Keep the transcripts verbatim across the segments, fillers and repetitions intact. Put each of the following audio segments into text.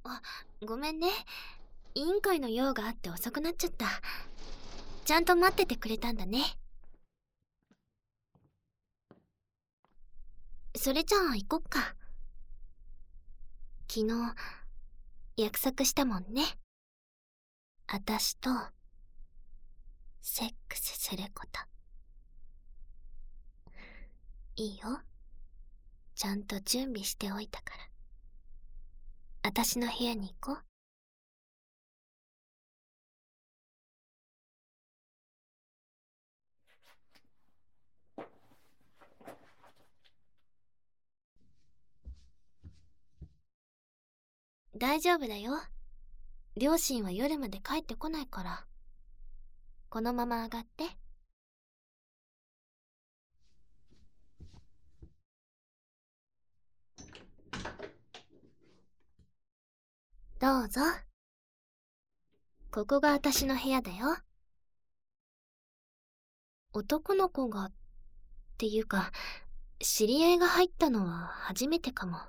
あ、ごめんね。委員会の用があって遅くなっちゃった。ちゃんと待っててくれたんだね。それじゃあ行こっか。昨日、約束したもんね。あたしと、セックスすること。いいよ。ちゃんと準備しておいたから。あたしの部屋に行こう。大丈夫だよ。両親は夜まで帰ってこないから。このまま上がって。どうぞ。ここが私の部屋だよ。男の子が、っていうか、知り合いが入ったのは初めてかも。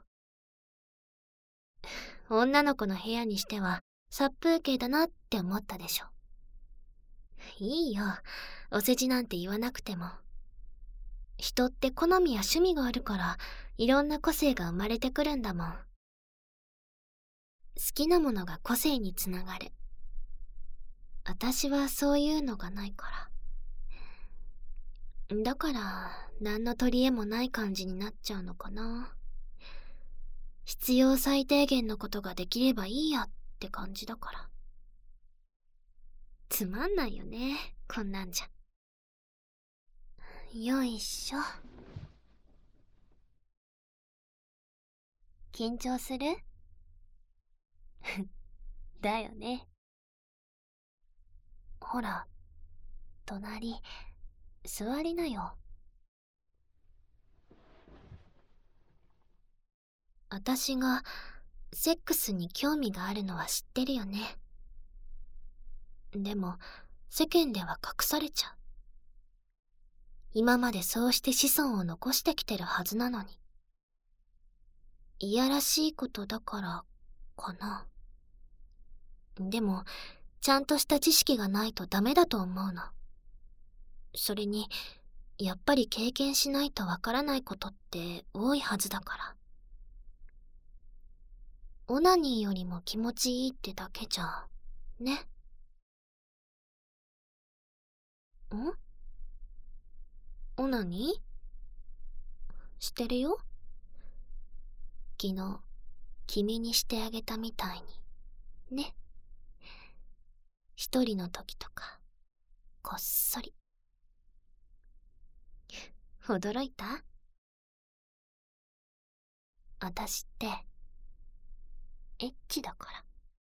女の子の部屋にしては殺風景だなって思ったでしょ。いいよ、お世辞なんて言わなくても。人って好みや趣味があるから、いろんな個性が生まれてくるんだもん。好きなものが個性につながる。私はそういうのがないから。だから、何の取り柄もない感じになっちゃうのかな。必要最低限のことができればいいやって感じだから。つまんないよね、こんなんじゃ。よいしょ。緊張する？だよね。ほら、隣、座りなよ。私がセックスに興味があるのは知ってるよね。でも、世間では隠されちゃう。今までそうして子孫を残してきてるはずなのに。いやらしいことだからかな。でも、ちゃんとした知識がないとダメだと思うの。それに、やっぱり経験しないとわからないことって多いはずだから。オナニーよりも気持ちいいってだけじゃ、ね。ん？オナニー？してるよ。昨日、君にしてあげたみたいに。ね。一人の時とか、こっそり。驚いた？私って、エッチだから。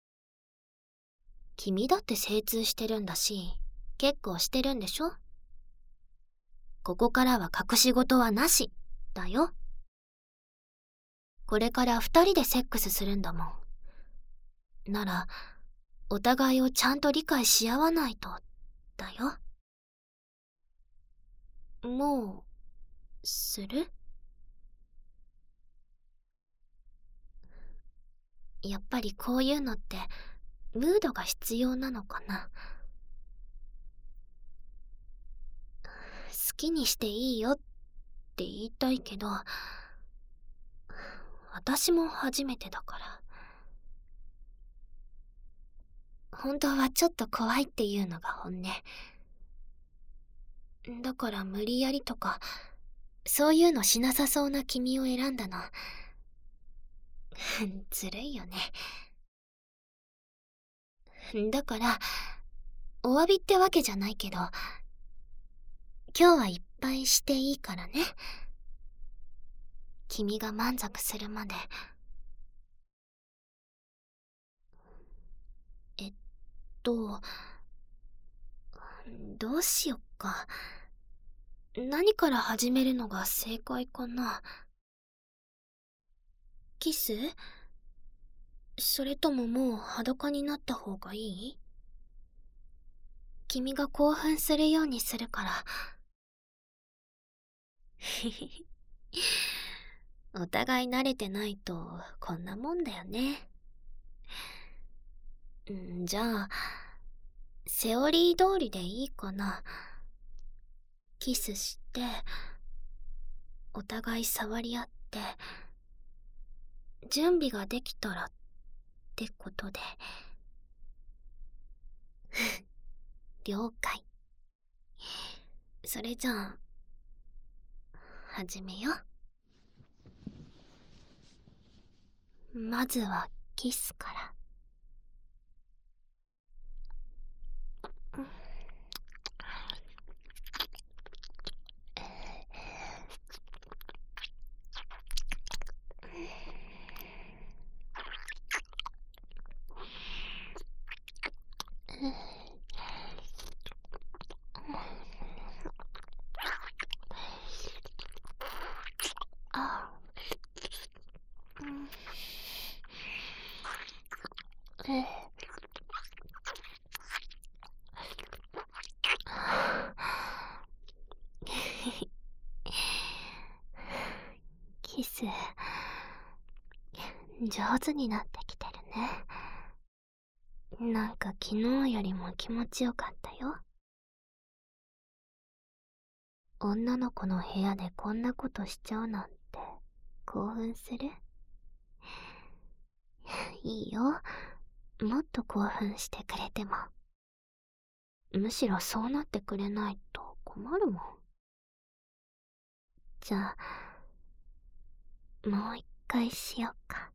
君だって精通してるんだし、結構してるんでしょ？ここからは隠し事はなし、だよ。これから二人でセックスするんだもん。なら、お互いをちゃんと理解し合わないと、だよ。もう、する？やっぱりこういうのって、ムードが必要なのかな。好きにしていいよって言いたいけど、私も初めてだから。本当はちょっと怖いっていうのが本音。だから無理やりとか、そういうのしなさそうな君を選んだの。ずるいよね。だから、お詫びってわけじゃないけど、今日はいっぱいしていいからね。君が満足するまで。えっと、どうしよっか。何から始めるのが正解かな。キス？それとももう裸になった方がいい？君が興奮するようにするから。お互い慣れてないとこんなもんだよね。 んじゃあ、セオリー通りでいいかな。キスして、お互い触り合って、準備ができたらってことで。了解。それじゃあ、始めよう。まずはキスから。あ、うん、えキス上手になってきてるね。なんか昨日よりも気持ちよかったよ。女の子の部屋でこんなことしちゃうなんて興奮する？いいよ。もっと興奮してくれても。むしろそうなってくれないと困るもん。じゃあ、もう一回しようか。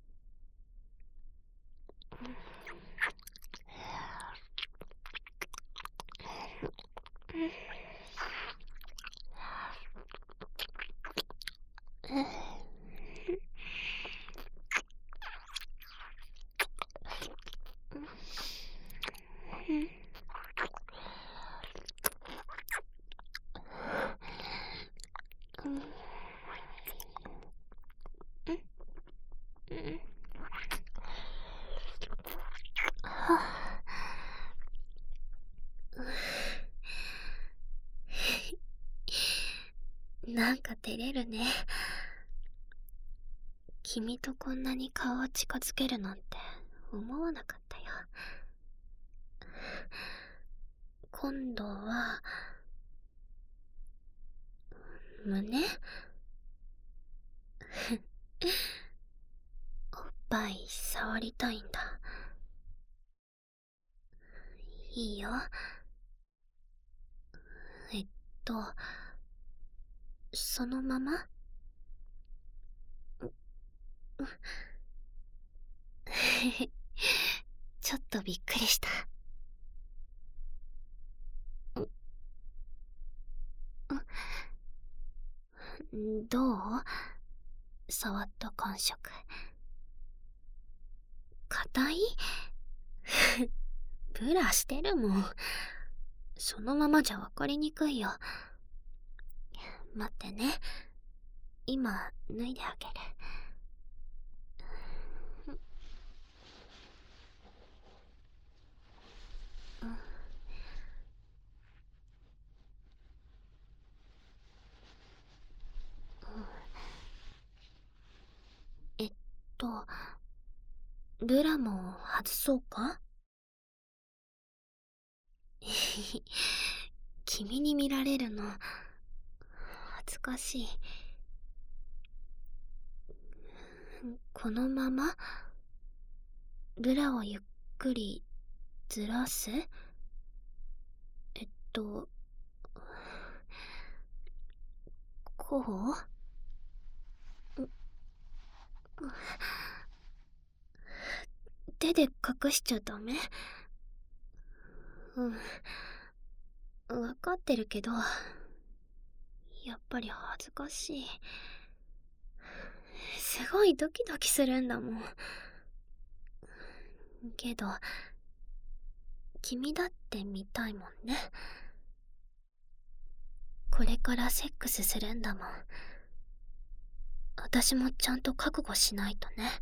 なんか照れるね。君とこんなに顔を近づけるなんて思わなかったよ。今度は胸おっぱい触りたいんだ。いいよ。えっとそのままちょっとびっくりした。どう？触った感触。硬い？ブラしてるもん。そのままじゃわかりにくいよ。待ってね。今脱いであげる。えっとブラも外そうか？君に見られるの恥ずかしい。このままブラをゆっくりずらす？えっとこう？手で隠しちゃダメ？うん、わかってるけど、やっぱり恥ずかしい。すごいドキドキするんだもん。けど、君だって見たいもんね。これからセックスするんだもん。私もちゃんと覚悟しないとね。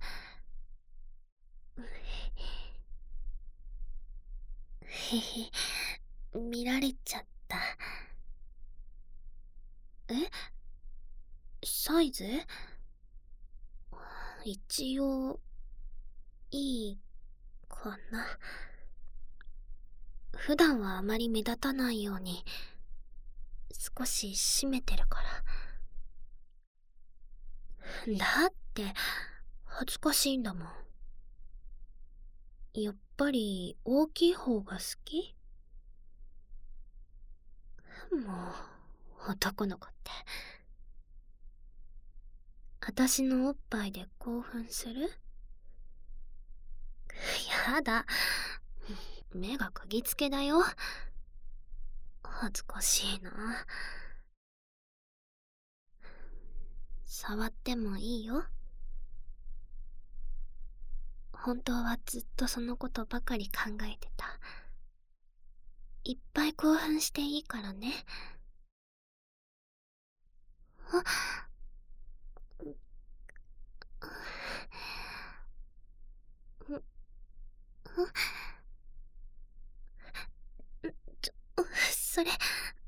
へへ、見られちゃった。え？サイズ？一応いいかな。普段はあまり目立たないように少し閉めてるから。だって恥ずかしいんだもん。やっぱり大きい方が好き？もう男の子って。私のおっぱいで興奮する？やだ。目が釘付けだよ。恥ずかしいな。触ってもいいよ。本当はずっとそのことばかり考えてた。いっぱい興奮していいからね。あっ、ちょ、それ、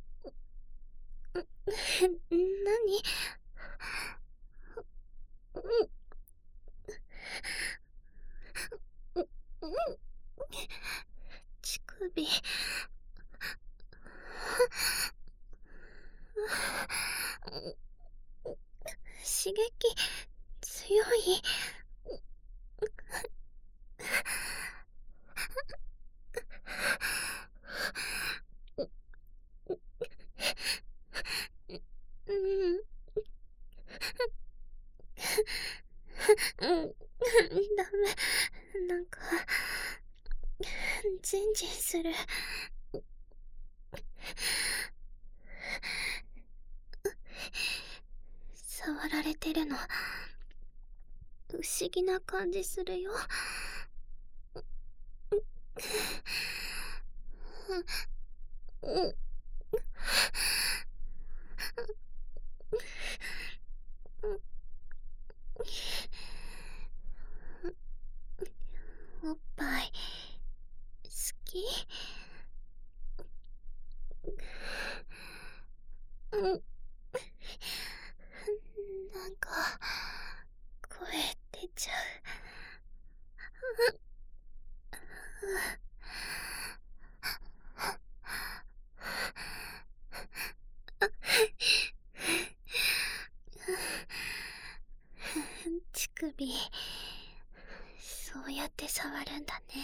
何？乳首。刺激強い？うん。うん、ダメ。なんか、ジンジンする。触られてるの、不思議な感じするよ。うん。おっぱい好き？うん。なんか声出ちゃう。乳首、そうやって触るんだね。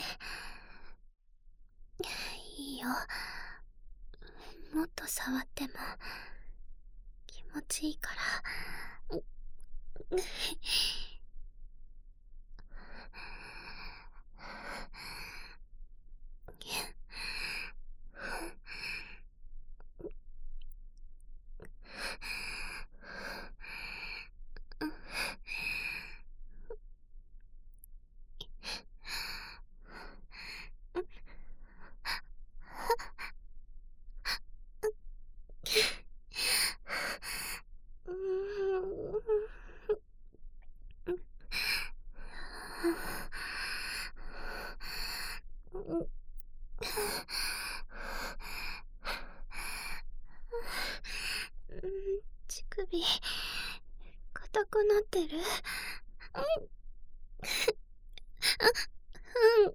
いいよ。もっと触っても気持ちいいから。乳首硬くなってる？うん。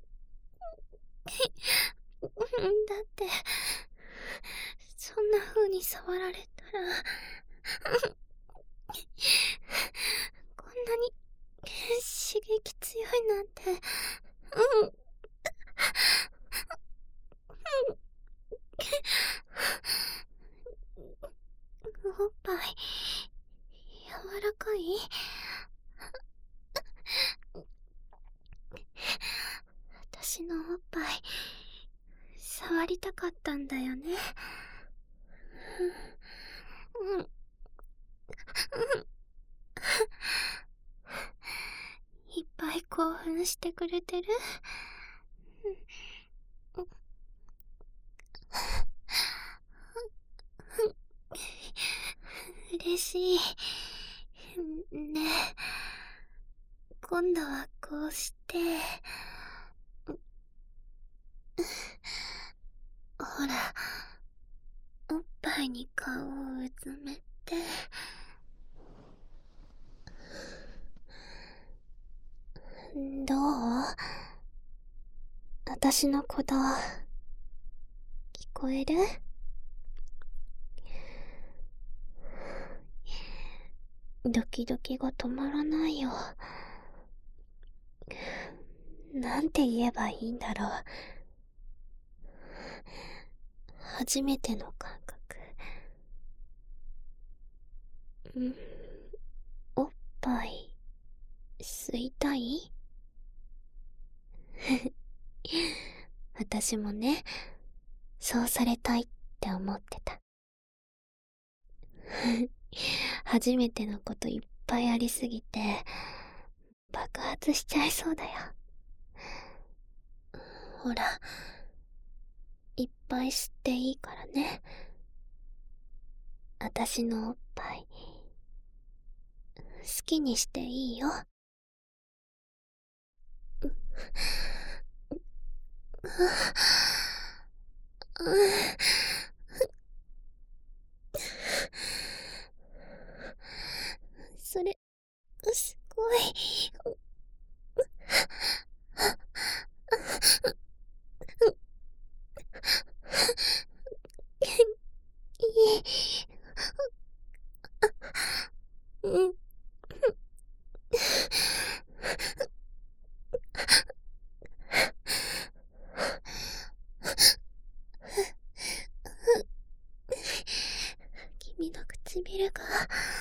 だってそんな風に触られたらこんなに刺激強いなんて。うん。おっぱい柔らかい？私のおっぱい触りたかったんだよね。うん。うん。いっぱい興奮してくれてる？嬉しいね。今度はこうしてほら、おっぱいに顔をうずめて。どう？ 私の鼓動、聞こえる？ドキドキが止まらないよ。なんて言えばいいんだろう。初めての感覚。ん？おっぱい、吸いたい？私もね、そうされたいって思ってた。初めてのこといっぱいありすぎて、爆発しちゃいそうだよ。ほら、いっぱい吸っていいからね。私のおっぱい、好きにしていいよ。それ、すごい。いい。うん。君の唇が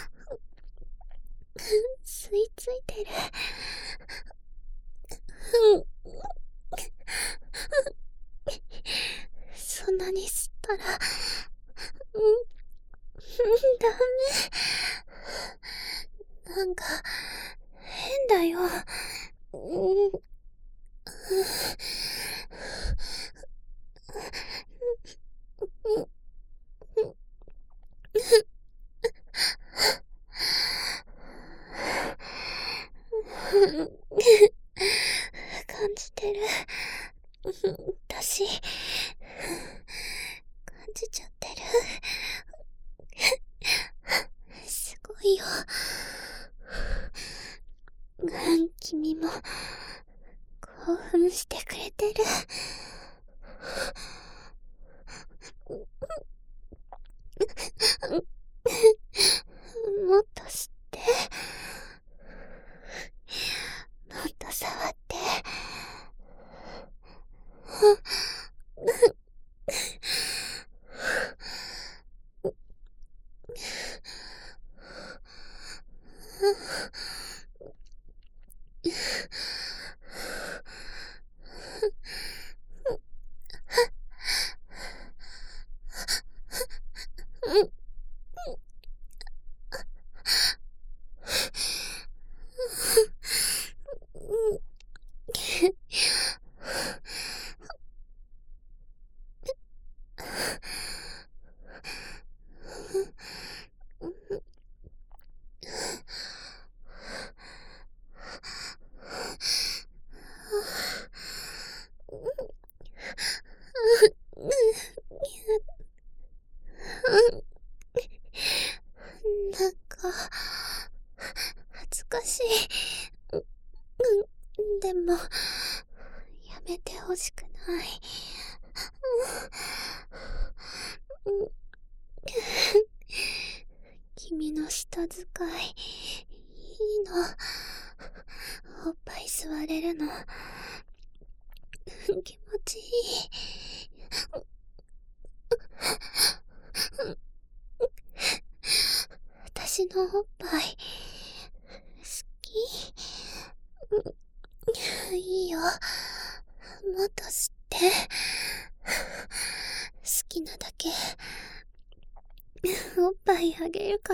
吸い付いてる。そんなに吸ったら、うん、ダメ。なんか、変だよ。うん。感じてる。私、感じちゃってる。すごいよ。君も興奮してくれてる。もっと吸って、もっと触って。なんか、恥ずかしい。でも、やめてほしくない。君の舌使い、いいの。おっぱい吸われるの、気持ちいい。私のおっぱい、好き？いいよ。もっと吸って。好きなだけ、おっぱいあげるから。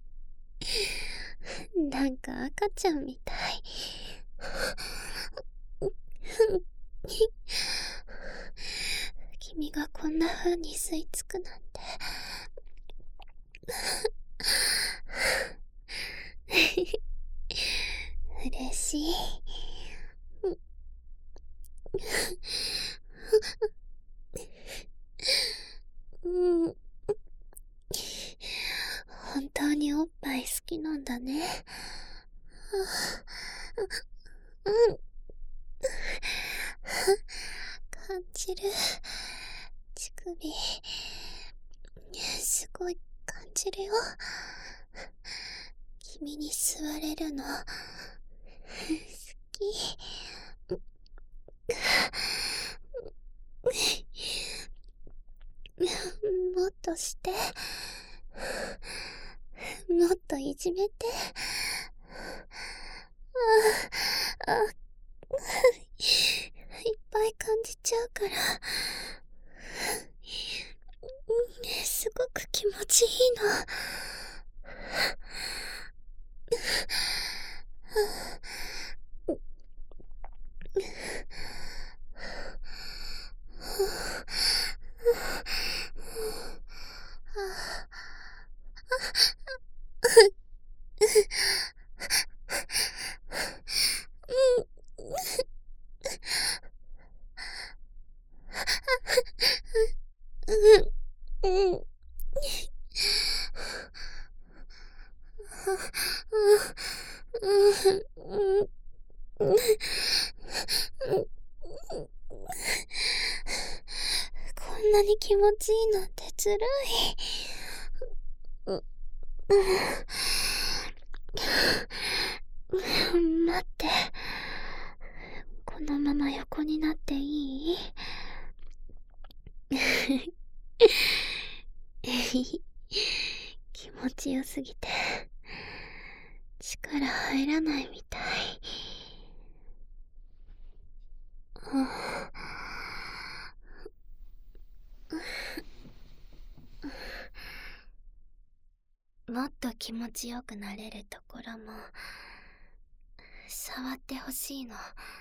なんか赤ちゃんみたい。 君がこんな風に吸い付くなんて。嬉しい。うん。本当におっぱい好きなんだね。うん。感じる。乳首。すごい感じるよ。君に吸われるの。好き。もっとして。もっといじめて。ああ、いっぱい感じちゃうから。すごく気持ちいいの。うん、うん。こんなに気持ちいいなんてずるい。待って。このまま横になっていい？気持ちよすぎて力入らないみたい。もっと気持ちよくなれるところも触ってほしいの。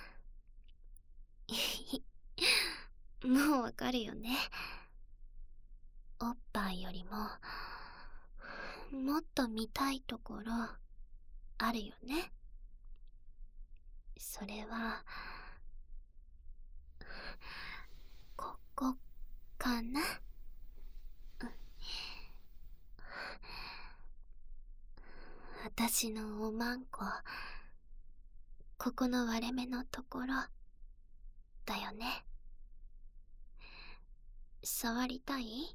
もうわかるよね。おっぱいよりももっと見たいところあるよね。それはここかな。私のおまんこ、ここの割れ目のところだよね。触りたい？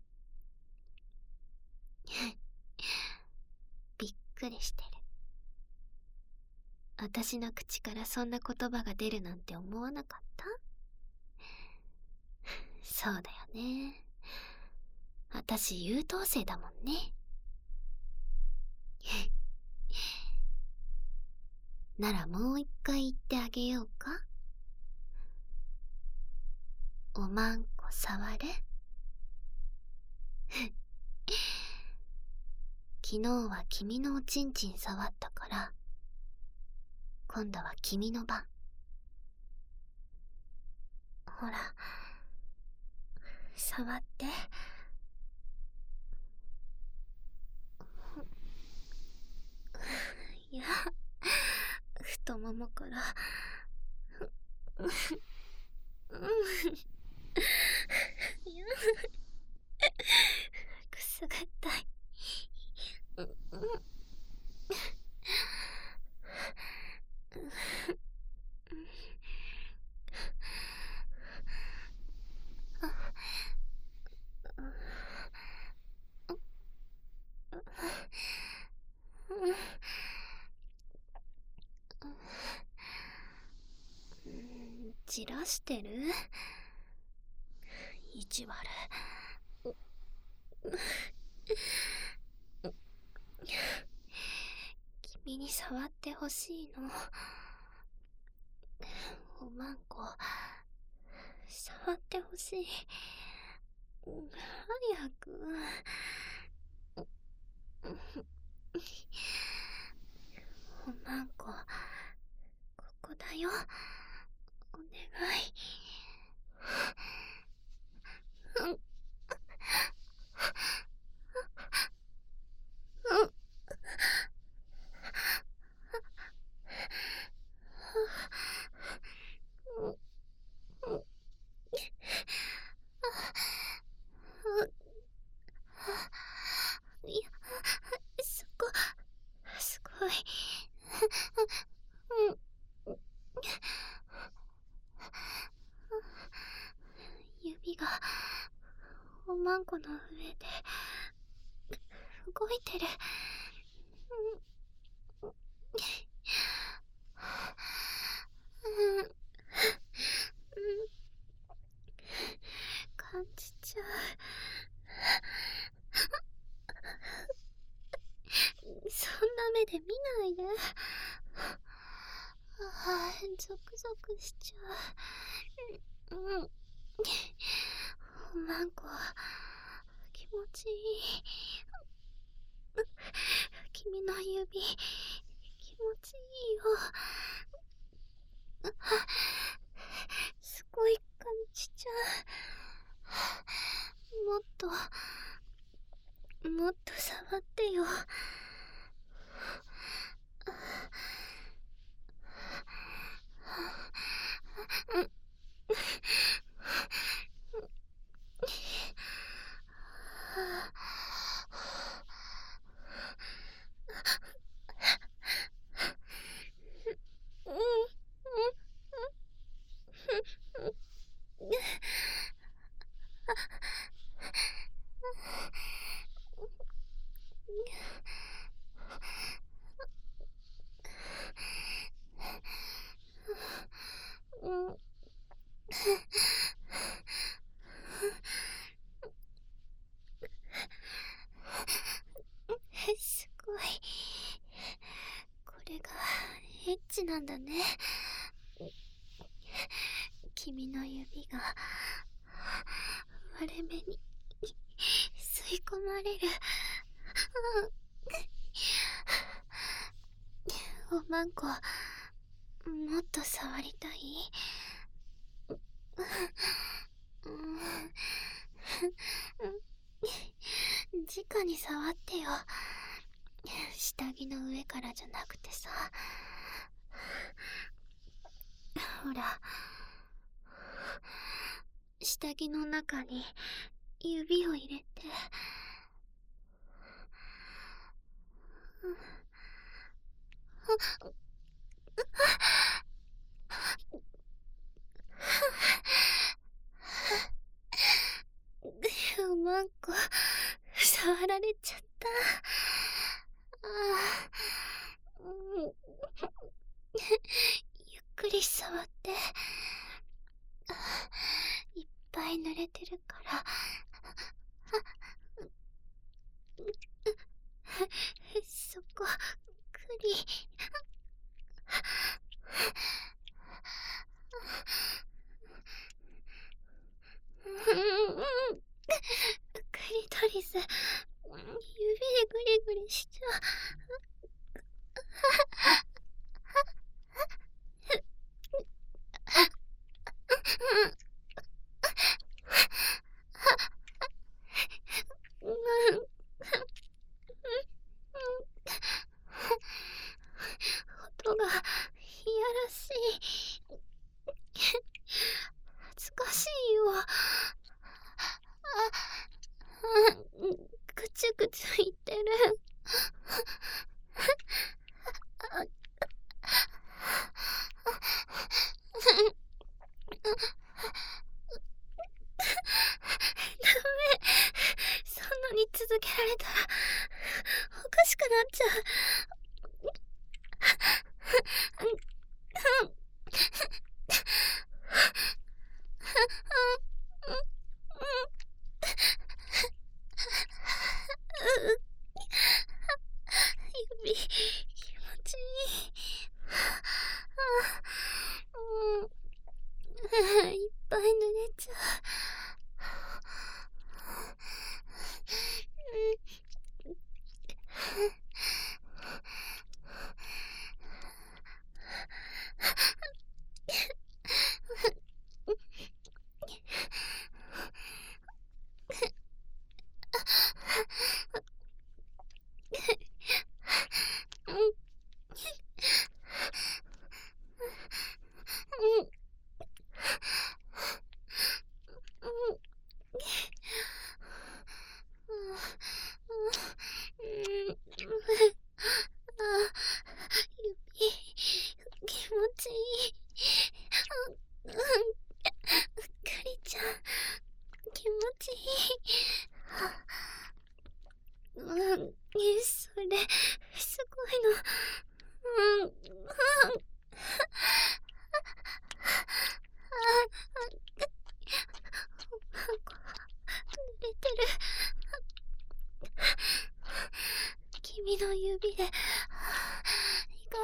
びっくりしてる。私の口からそんな言葉が出るなんて思わなかった？そうだよね。私優等生だもんね。ならもう一回言ってあげようか。おまんこ触れ。昨日は君のおちんちん触ったから、今度は君の番。ほら、触って。いや、太ももからくすぐったい。じらしてる？意地悪。君に触ってほしいの。おまんこ触ってほしい。早く。おまんこ、ここだよ。お願い。指がおまんこの上で動いてる。感じちゃう。そんな目で見ないで。ああ、ゾクゾクしちゃう。うん。おまんこ、気持ちいい。君の指、気持ちいいよ。すごい感じちゃう。もっと、もっと触ってよ。すごい。これがエッチなんだね。君の指が割れ目に吸い込まれる。おまんこ、もっと触りたい？直に触ってよ。下着の上からじゃなくてさ。ほら、下着の中に指を入れて。おまんこ、触られちゃった。ああ、うん、ゆっくり触って。いっぱい濡れてるから。そこ、くり。クリトリス、指でグリグリしちゃう。音がいやらしい。恥ずかしいよ。あ、ぐちゅぐちゅ言ってる。ダメ。そんなに続けられたらおかしくなっちゃう。指、気持ちいい。うん、いっぱい濡れちゃう。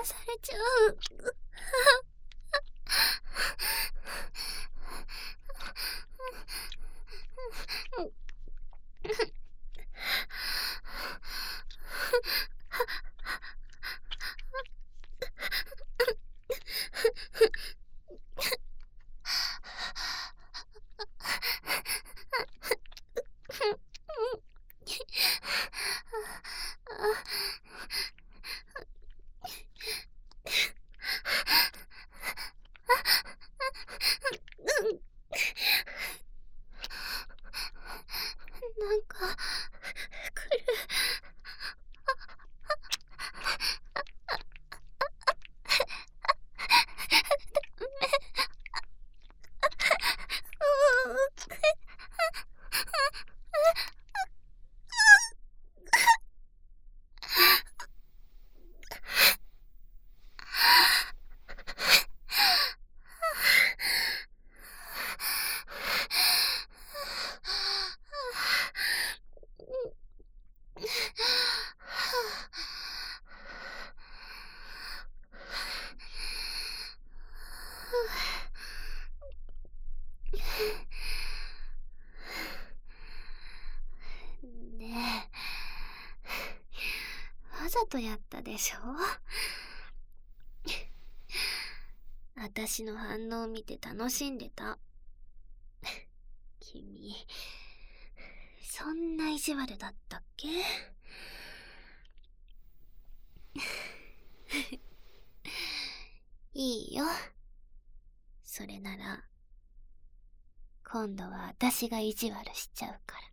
されちゃう。なんか来る。ねえ、わざとやったでしょ。私の反応を見て楽しんでた。君、そんな意地悪だったっけ？いいよ。それなら、今度は私が意地悪しちゃうから。